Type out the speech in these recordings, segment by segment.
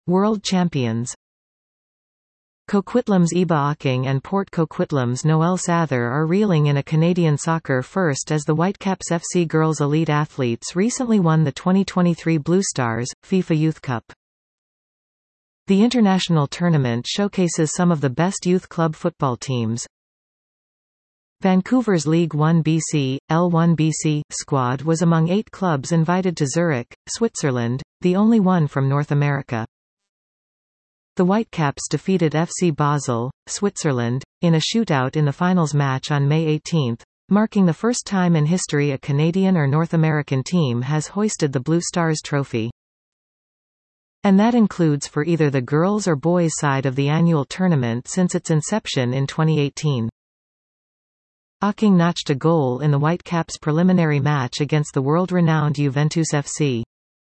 World champions. Coquitlam's Eba Ocking and Port Coquitlam's Noelle Sather are reeling in a Canadian soccer first as the Whitecaps FC girls elite athletes recently won the 2023 Blue Stars FIFA Youth Cup. The international tournament showcases some of the best youth club football teams. Vancouver's League 1 BC, L1 BC, squad was among 8 clubs invited to Zurich, Switzerland, the only one from North America. The Whitecaps defeated FC Basel, Switzerland, in a shootout in the finals match on May 18, marking the first time in history a Canadian or North American team has hoisted the Blue Stars trophy. And that includes for either the girls or boys side of the annual tournament since its inception in 2018. Ocking notched a goal in the Whitecaps' preliminary match against the world-renowned Juventus FC.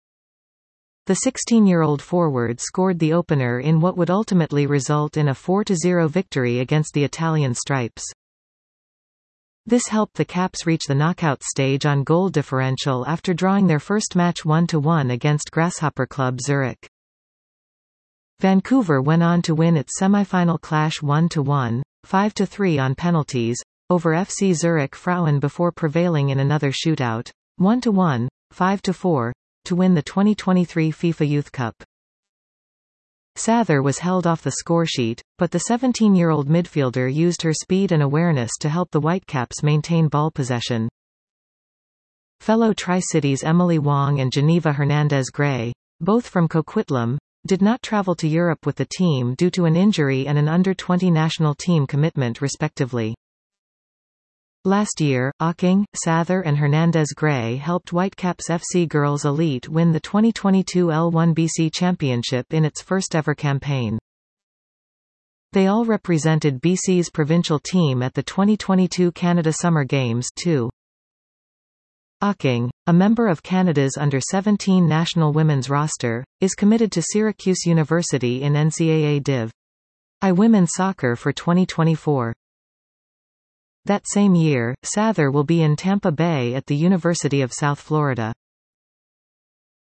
The 16-year-old forward scored the opener in what would ultimately result in a 4-0 victory against the Italian Stripes. This helped the Caps reach the knockout stage on goal differential after drawing their first match 1-1 against Grasshopper Club Zurich. Vancouver went on to win its semi-final clash 1-1, 5-3 on penalties, over FC Zurich Frauen before prevailing in another shootout, 1-1, 5-4, to win the 2023 FIFA Youth Cup. Sather was held off the scoresheet, but the 17-year-old midfielder used her speed and awareness to help the Whitecaps maintain ball possession. Fellow Tri-Cities Emily Wong and Geneva Hernandez-Gray, both from Coquitlam, did not travel to Europe with the team due to an injury and an under-20 national team commitment respectively. Last year, Ocking, Sather and Hernandez-Gray helped Whitecaps FC Girls Elite win the 2022 L1 BC Championship in its first-ever campaign. They all represented BC's provincial team at the 2022 Canada Summer Games too. Ocking, a member of Canada's under-17 national women's roster, is committed to Syracuse University in NCAA Div. I Women's Soccer for 2024. That same year, Sather will be in Tampa Bay at the University of South Florida.